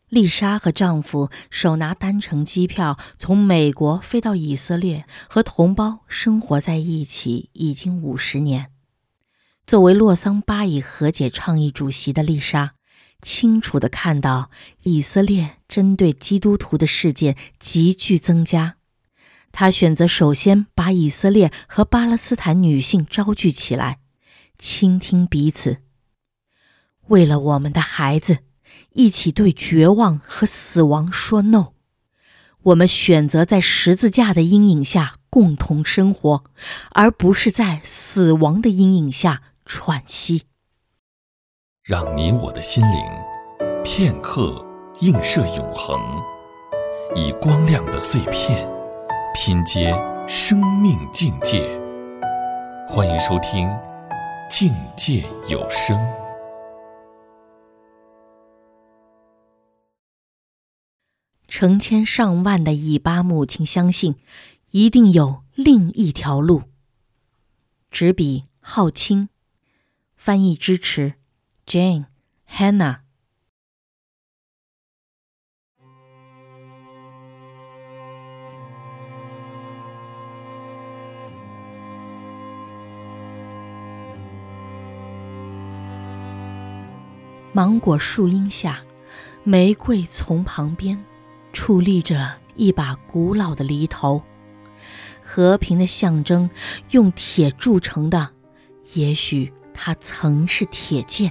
丽莎和丈夫手拿单程机票从美国飞到以色列，和同胞生活在一起已经50年。作为洛桑巴以和解倡议主席的丽莎，清楚地看到以色列针对基督徒的事件急剧增加。她选择首先把以色列和巴勒斯坦女性招聚起来，倾听彼此。为了我们的孩子，一起对绝望和死亡说 no。 我们选择在十字架的阴影下共同生活，而不是在死亡的阴影下喘息。 让你我的心灵片刻映射永恒，以光亮的碎片拼接生命境界。欢迎收听境界有声。 成千上万的以巴母亲相信，一定有另一条路。执笔浩清，翻译支持 Jane、Hannah。芒果树荫下，玫瑰丛旁边矗立着一把古老的犁头，和平的象征，用铁铸成的，也许它曾是铁剑。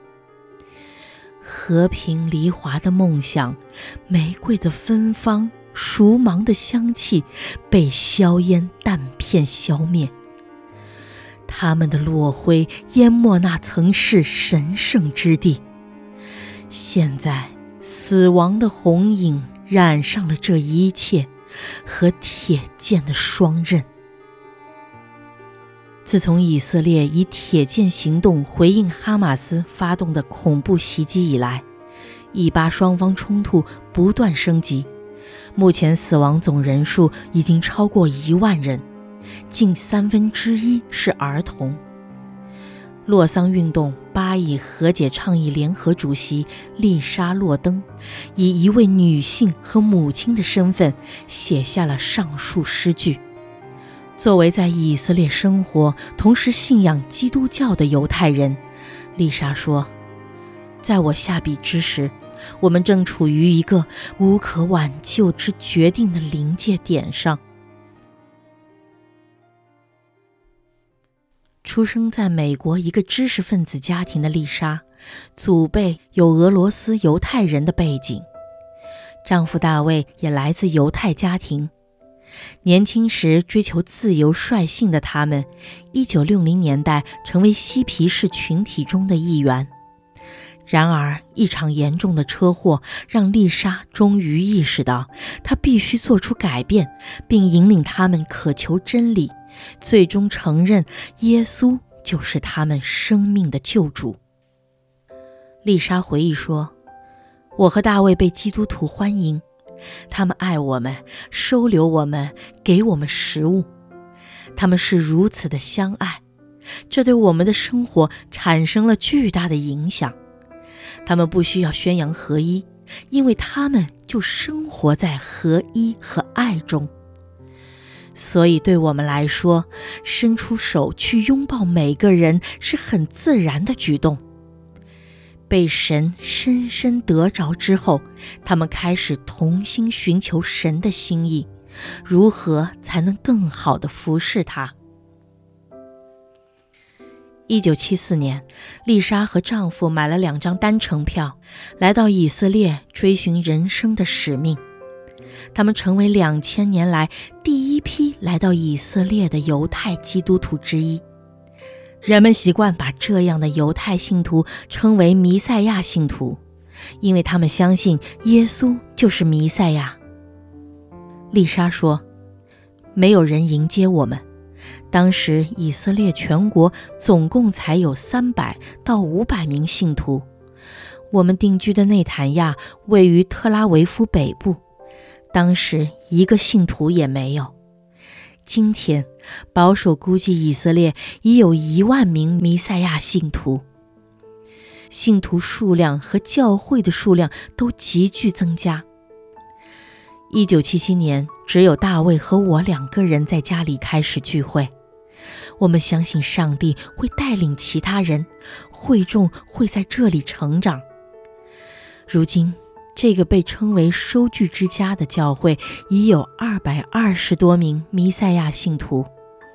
和平离华的梦想，玫瑰的芬芳，熟芒的香气，被硝烟弹片消灭。它们的落灰淹没那曾是神圣之地。现在，死亡的红影染上了这一切，和铁剑的双刃。自从以色列以铁剑行动回应哈马斯发动的恐怖袭击以来，以巴双方冲突不断升级，目前死亡总人数已经超过1万人，近1/3是儿童。洛桑运动巴以和解倡议联合主席丽莎·洛登以一位女性和母亲的身份写下了上述诗句。作为在以色列生活同时信仰基督教的犹太人，丽莎说，在我下笔之时，我们正处于一个无可挽救之决定的临界点上。出生在美国一个知识分子家庭的丽莎，祖辈有俄罗斯犹太人的背景，丈夫大卫也来自犹太家庭。年轻时追求自由率性的他们，1960年代成为嬉皮士群体中的一员。然而，一场严重的车祸让丽莎终于意识到，她必须做出改变，并引领他们渴求真理，最终承认耶稣就是他们生命的救主。丽莎回忆说，我和大卫被基督徒欢迎，他们爱我们，收留我们，给我们食物。他们是如此的相爱，这对我们的生活产生了巨大的影响。他们不需要宣扬合一，因为他们就生活在合一和爱中。所以对我们来说，伸出手去拥抱每个人是很自然的举动。被神深深得着之后，他们开始同心寻求神的心意，如何才能更好地服侍他。1974年，丽莎和丈夫买了2张单程票，来到以色列追寻人生的使命。他们成为2000年来第一批来到以色列的犹太基督徒之一。人们习惯把这样的犹太信徒称为弥赛亚信徒，因为他们相信耶稣就是弥赛亚。丽莎说，没有人迎接我们。当时以色列全国总共才有300到500名信徒。我们定居的内坦亚位于特拉维夫北部，当时一个信徒也没有。今天，保守估计以色列已有1万名弥赛亚信徒。 信徒数量和教会的数量都急剧增加。1977年，只有大卫和我2个人在家里开始聚会。我们相信上帝会带领其他人，会众会在这里成长。如今，这个被称为收据之家的教会已有220多名弥赛亚信徒。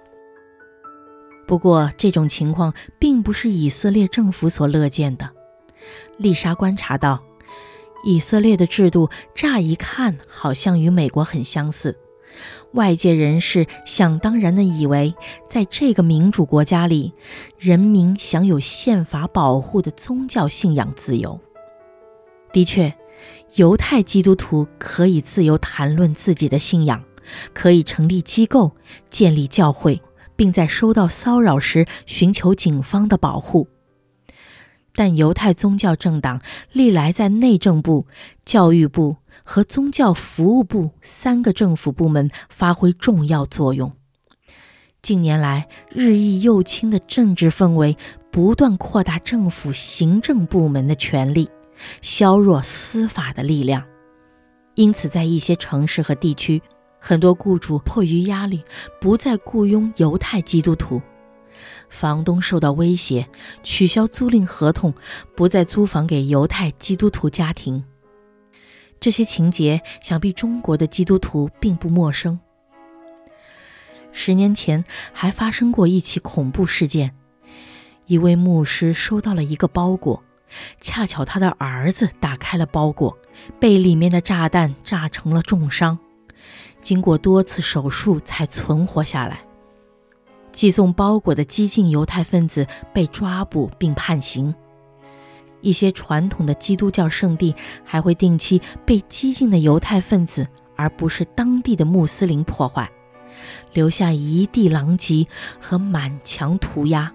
不过，这种情况并不是以色列政府所乐见的。丽莎观察到，以色列的制度乍一看好像与美国很相似。外界人士想当然地以为，在这个民主国家里，人民享有宪法保护的宗教信仰自由。的确，犹太基督徒可以自由谈论自己的信仰，可以成立机构，建立教会，并在收到骚扰时寻求警方的保护。但犹太宗教政党历来在内政部、教育部和宗教服务部3个政府部门发挥重要作用。近年来，日益右倾的政治氛围不断扩大政府行政部门的权力，削弱司法的力量。因此，在一些城市和地区，很多雇主迫于压力，不再雇佣犹太基督徒。房东受到威胁，取消租赁合同，不再租房给犹太基督徒家庭。这些情节想必中国的基督徒并不陌生。10年前还发生过一起恐怖事件，一位牧师收到了一个包裹，恰巧他的儿子打开了包裹，被里面的炸弹炸成了重伤，经过多次手术才存活下来。寄送包裹的激进犹太分子被抓捕并判刑。一些传统的基督教圣地还会定期被激进的犹太分子而不是当地的穆斯林破坏，留下一地狼藉和满墙涂鸦。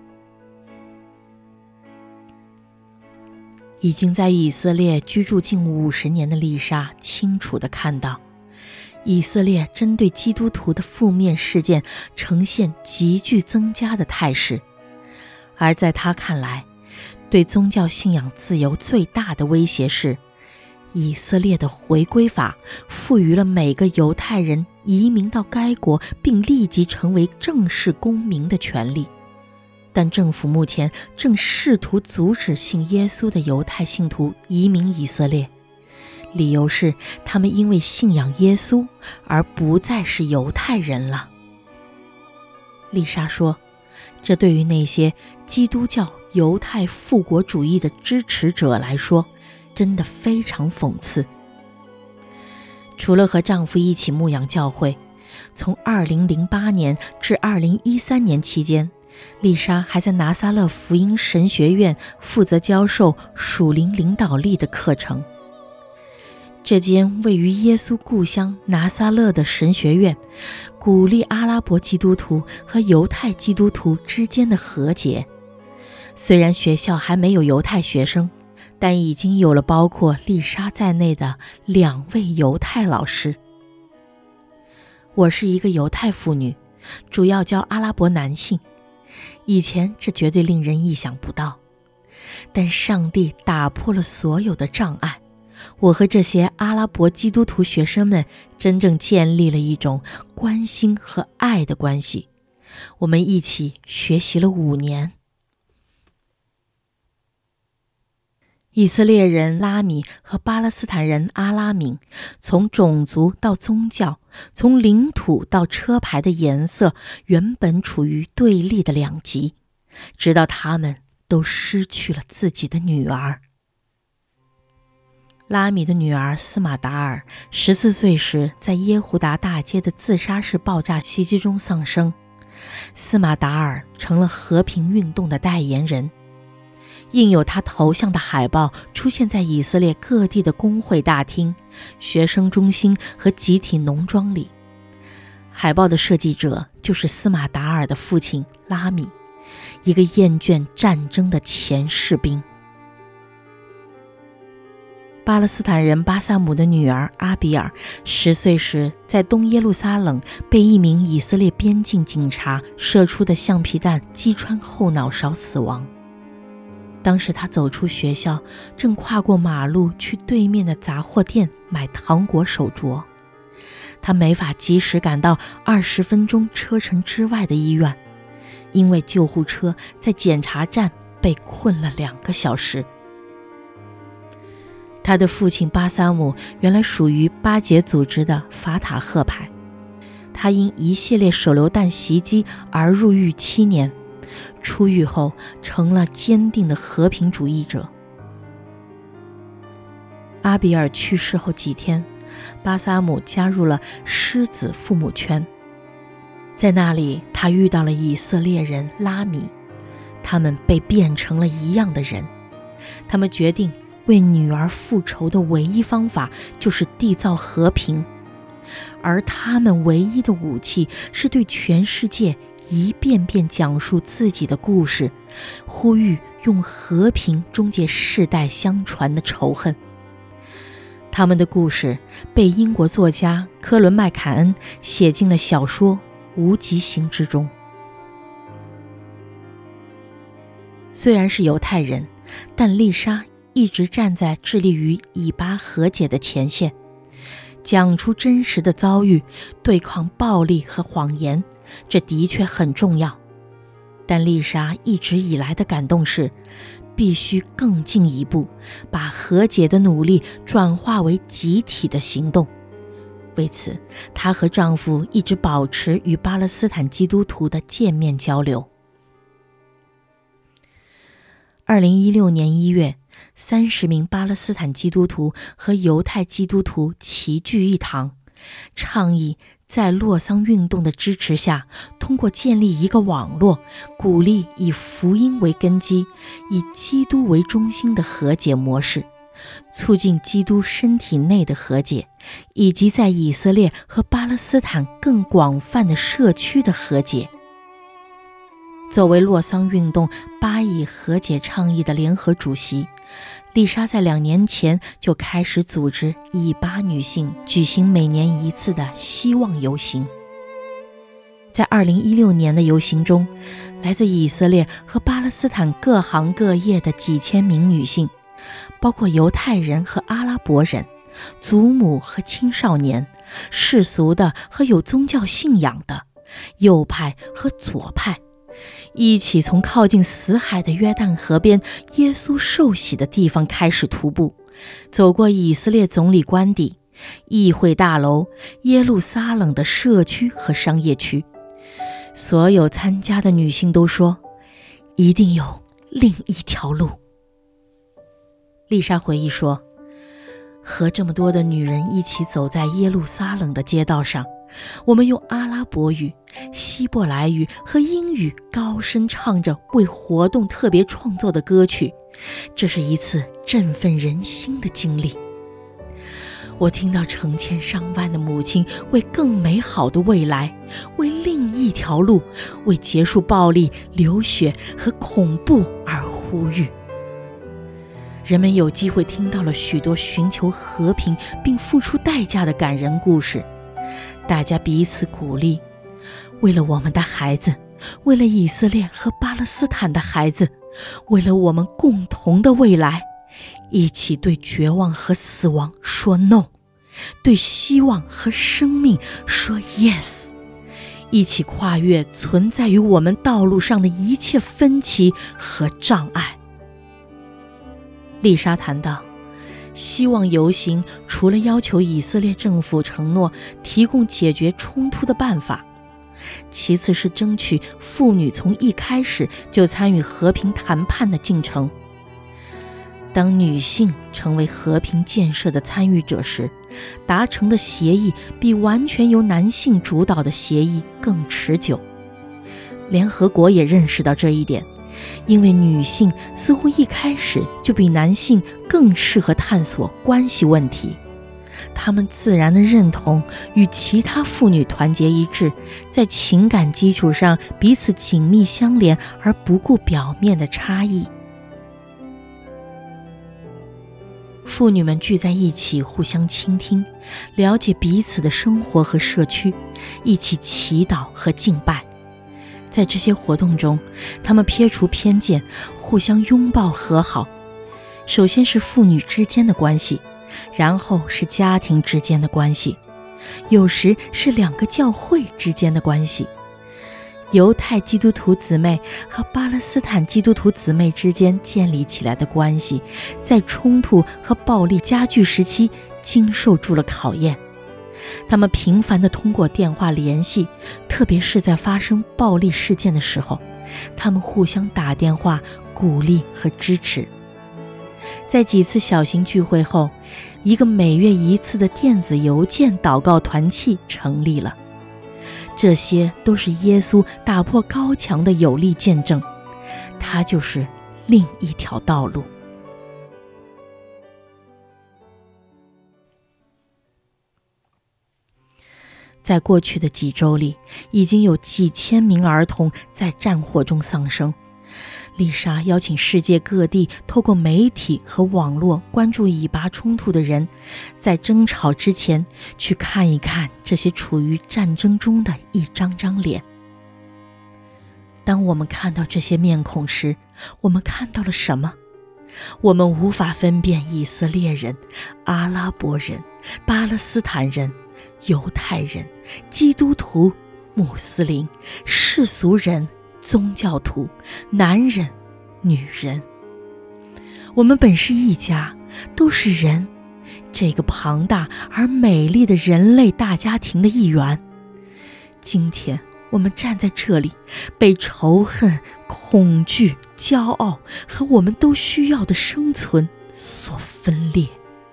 已经在以色列居住近50年的丽莎清楚地看到，以色列针对基督徒的负面事件呈现急剧增加的态势，而在他看来，对宗教信仰自由最大的威胁是，以色列的回归法赋予了每个犹太人移民到该国并立即成为正式公民的权利。但政府目前正试图阻止信耶稣的犹太信徒移民以色列，理由是他们因为信仰耶稣而不再是犹太人了。丽莎说，这对于那些基督教犹太复国主义的支持者来说，真的非常讽刺。除了和丈夫一起牧养教会，从2008年至2013年期间，丽莎还在拿撒勒福音神学院负责教授属灵领导力的课程。这间位于耶稣故乡拿撒勒的神学院，鼓励阿拉伯基督徒和犹太基督徒之间的和解。虽然学校还没有犹太学生，但已经有了包括丽莎在内的2位犹太老师。我是一个犹太妇女，主要教阿拉伯男性。以前这绝对令人意想不到，但上帝打破了所有的障碍。我和这些阿拉伯基督徒学生们真正建立了一种关心和爱的关系。我们一起学习了5年。以色列人拉米和巴勒斯坦人阿拉敏，从种族到宗教，从领土到车牌的颜色，原本处于对立的两极，直到他们都失去了自己的女儿。拉米的女儿斯玛达尔14岁时在耶胡达大街的自杀式爆炸袭击中丧生。斯玛达尔成了和平运动的代言人，印有他头像的海报出现在以色列各地的工会大厅、学生中心和集体农庄里。海报的设计者就是斯玛达尔的父亲拉米，一个厌倦战争的前士兵。巴勒斯坦人巴萨姆的女儿阿比尔10岁时在东耶路撒冷被一名以色列边境警察射出的橡皮弹击穿后脑勺死亡。 当时他走出学校，正跨过马路去对面的杂货店买糖果手镯。他没法及时赶到20分钟车程之外的医院，因为救护车在检查站被困了2个小时。他的父亲巴萨姆原来属于巴解组织的法塔赫派，他因一系列手榴弹袭击而入狱7年，出狱后成了坚定的和平主义者。阿比尔去世后几天，巴萨姆加入了狮子父母圈，在那里他遇到了以色列人拉米，他们被变成了一样的人。他们决定为女儿复仇的唯一方法就是缔造和平，而他们唯一的武器是对全世界一遍遍讲述自己的故事，呼吁用和平终结世代相传的仇恨。他们的故事被英国作家科伦麦凯恩写进了小说《无极行》之中。虽然是犹太人，但丽莎一直站在致力于以巴和解的前线，讲出真实的遭遇，对抗暴力和谎言，这的确很重要。但丽莎一直以来的感动是，必须更进一步，把和解的努力转化为集体的行动。为此，她和丈夫一直保持与巴勒斯坦基督徒的见面交流。2016年1月，30名巴勒斯坦基督徒和犹太基督徒齐聚一堂，倡议在洛桑运动的支持下，通过建立一个网络，鼓励以福音为根基，以基督为中心的和解模式，促进基督身体内的和解，以及在以色列和巴勒斯坦更广泛的社区的和解。作为洛桑运动巴以和解倡议的联合主席，丽莎在2年前就开始组织以巴女性举行每年1次的希望游行。在2016年的游行中，来自以色列和巴勒斯坦各行各业的几千名女性，包括犹太人和阿拉伯人、祖母和青少年、世俗的和有宗教信仰的、右派和左派，一起从靠近死海的约旦河边耶稣受洗的地方开始徒步，走过以色列总理官邸、议会大楼、耶路撒冷的社区和商业区。所有参加的女性都说，一定有另一条路。丽莎回忆说，和这么多的女人一起走在耶路撒冷的街道上，我们用阿拉伯语、希伯来语和英语高声唱着为活动特别创作的歌曲，这是一次振奋人心的经历。我听到成千上万的母亲为更美好的未来，为另一条路，为结束暴力、流血和恐怖而呼吁。人们有机会听到了许多寻求和平并付出代价的感人故事，大家彼此鼓励，为了我们的孩子，为了以色列和巴勒斯坦的孩子，为了我们共同的未来，一起对绝望和死亡说 no， 对希望和生命说 yes， 一起跨越存在于我们道路上的一切分歧和障碍。丽莎谈到，希望游行除了要求以色列政府承诺提供解决冲突的办法，其次是争取妇女从一开始就参与和平谈判的进程。当女性成为和平建设的参与者时，达成的协议比完全由男性主导的协议更持久。联合国也认识到这一点，因为女性似乎一开始就比男性更适合探索关系问题，她们自然地认同与其他妇女团结一致，在情感基础上彼此紧密相连，而不顾表面的差异。妇女们聚在一起，互相倾听，了解彼此的生活和社区，一起祈祷和敬拜。 在这些活动中，他们撇除偏见，互相拥抱和好。首先是父女之间的关系，然后是家庭之间的关系，有时是两个教会之间的关系。犹太基督徒姊妹和巴勒斯坦基督徒姊妹之间建立起来的关系，在冲突和暴力加剧时期经受住了考验。他们频繁地通过电话联系，特别是在发生暴力事件的时候，他们互相打电话鼓励和支持。在几次小型聚会后，一个每月一次的电子邮件祷告团契成立了。这些都是耶稣打破高墙的有力见证，他就是另一条道路。在过去的几周里，已经有几千名儿童在战火中丧生。丽莎邀请世界各地透过媒体和网络关注以巴冲突的人，在争吵之前去看一看这些处于战争中的一张张脸。当我们看到这些面孔时，我们看到了什么？我们无法分辨以色列人、阿拉伯人、巴勒斯坦人、犹太人、基督徒、穆斯林、世俗人、宗教徒、男人、女人。我们本是一家，都是人，这个庞大而美丽的人类大家庭的一员。今天我们站在这里，被仇恨、恐惧、骄傲和我们都需要的生存所分裂。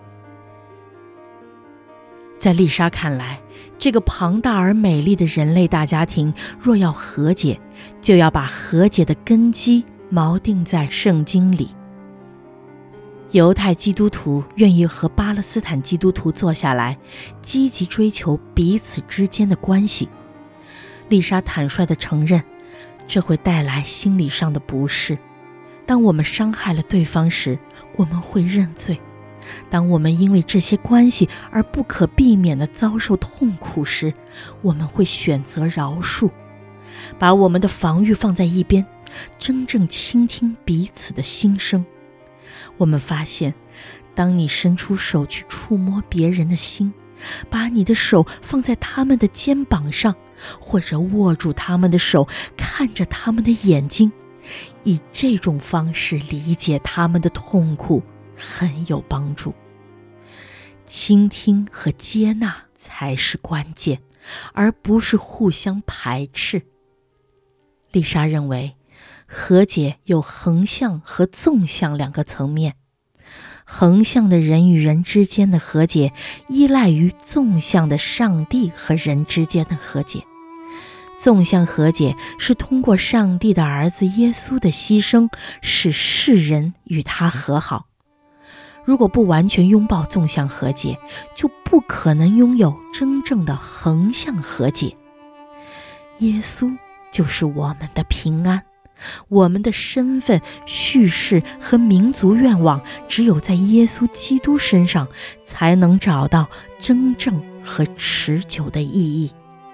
在丽莎看来，这个庞大而美丽的人类大家庭若要和解，就要把和解的根基锚定在圣经里。犹太基督徒愿意和巴勒斯坦基督徒坐下来，积极追求彼此之间的关系。丽莎坦率地承认，这会带来心理上的不适。当我们伤害了对方时，我们会认罪。当我们因为这些关系而不可避免地遭受痛苦时，我们会选择饶恕，把我们的防御放在一边，真正倾听彼此的心声。我们发现，当你伸出手去触摸别人的心，把你的手放在他们的肩膀上，或者握住他们的手，看着他们的眼睛，以这种方式理解他们的痛苦，很有帮助。倾听和接纳才是关键，而不是互相排斥。丽莎认为，和解有横向和纵向两个层面。横向的人与人之间的和解，依赖于纵向的上帝和人之间的和解。纵向和解是通过上帝的儿子耶稣的牺牲，使世人与他和好。如果不完全拥抱纵向和解，就不可能拥有真正的横向和解。耶稣就是我们的平安，我们的身份、叙事和民族愿望，只有在耶稣基督身上，才能找到真正和持久的意义。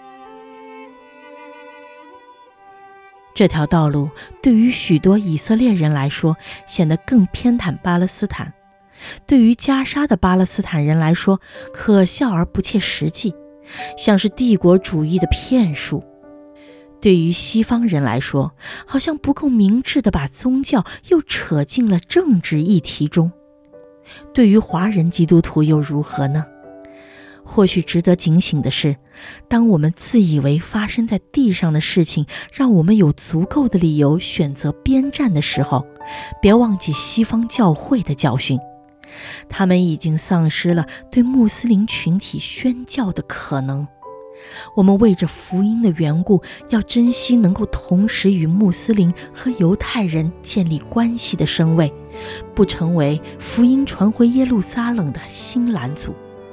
这条道路对于许多以色列人来说，显得更偏袒巴勒斯坦；对于加沙的巴勒斯坦人来说，可笑而不切实际，像是帝国主义的骗术；对于西方人来说，好像不够明智地把宗教又扯进了政治议题中。对于华人基督徒又如何呢？或许值得警醒的是，当我们自以为发生在地上的事情让我们有足够的理由选择边站的时候，别忘记西方教会的教训。他们已经丧失了对穆斯林群体宣教的可能。我们为着福音的缘故，要珍惜能够同时与穆斯林和犹太人建立关系的身位，不成为福音传回耶路撒冷的新拦阻。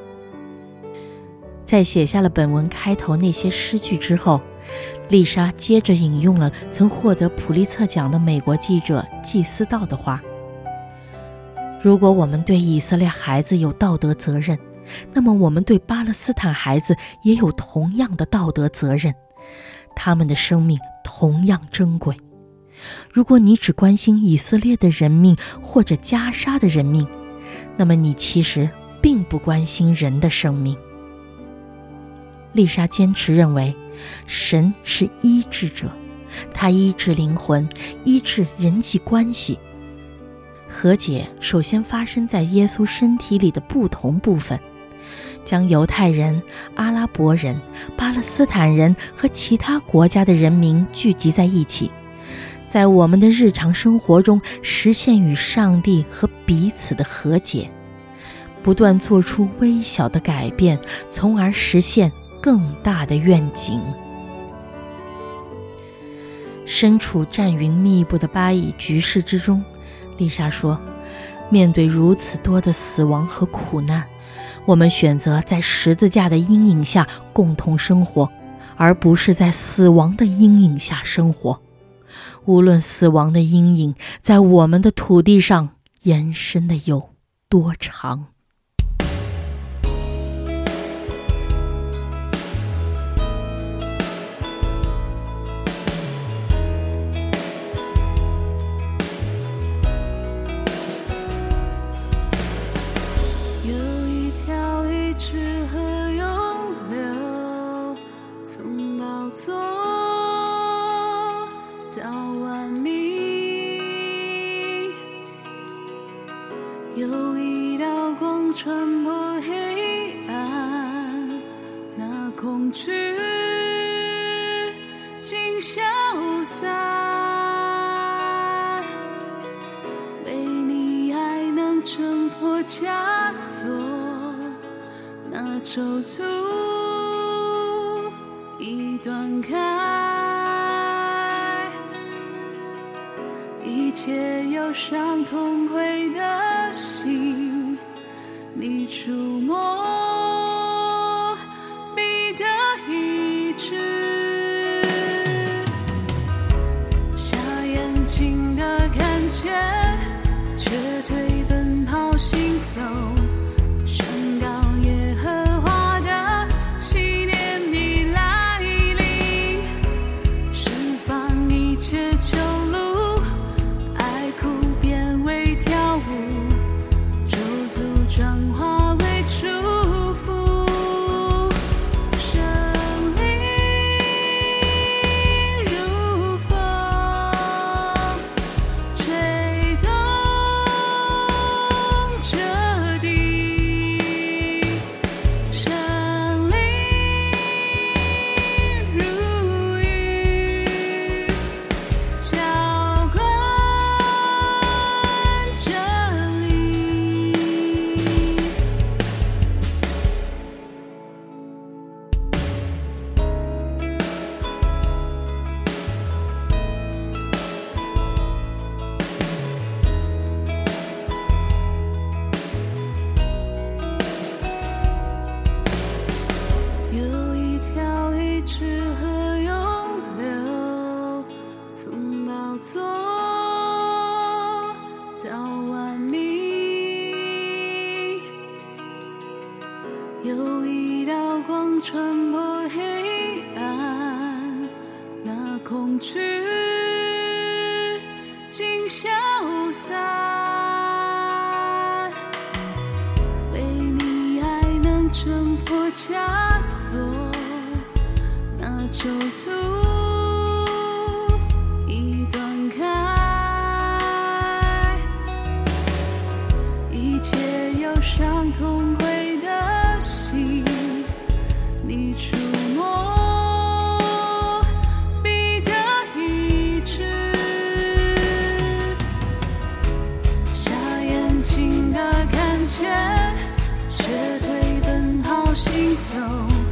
在写下了本文开头那些诗句之后，丽莎接着引用了曾获得普利策奖的美国记者季思道的话：如果我们对以色列孩子有道德责任，那么我们对巴勒斯坦孩子也有同样的道德责任。 他们的生命同样珍贵。如果你只关心以色列的人命或者加沙的人命，那么你其实并不关心人的生命。丽莎坚持认为，神是医治者，他医治灵魂，医治人际关系。和解首先发生在耶稣身体里的不同部分，将犹太人、阿拉伯人、巴勒斯坦人和其他国家的人民聚集在一起，在我们的日常生活中实现与上帝和彼此的和解，不断做出微小的改变，从而实现更大的愿景。身处战云密布的巴以局势之中，丽莎说，面对如此多的死亡和苦难，我们选择在十字架的阴影下共同生活，而不是在死亡的阴影下生活。无论死亡的阴影在我们的土地上延伸的有多长。 有一条一直河永流，从宝座到万民，有一道光穿破黑暗，那恐惧尽消散，为你爱能挣脱枷锁，那咒诅已断开，一切忧伤痛悔的心，你触摸必得医治，瞎眼睛的看见，却退奔跑行走，宣告耶和华的禧年已来临，释放一切囚路，爱哭变为跳舞，咒诅转化为祝福，生命如风吹动这地，生灵如雨浇灌这里。有一条一直河永流，从宝座到万民，有一道光穿破黑暗，那恐惧尽消散，为你爱能挣破枷锁，那咒诅已断开，一切忧伤痛悔的心，你触摸必得医治，瞎眼睛的看见，却退奔跑行走，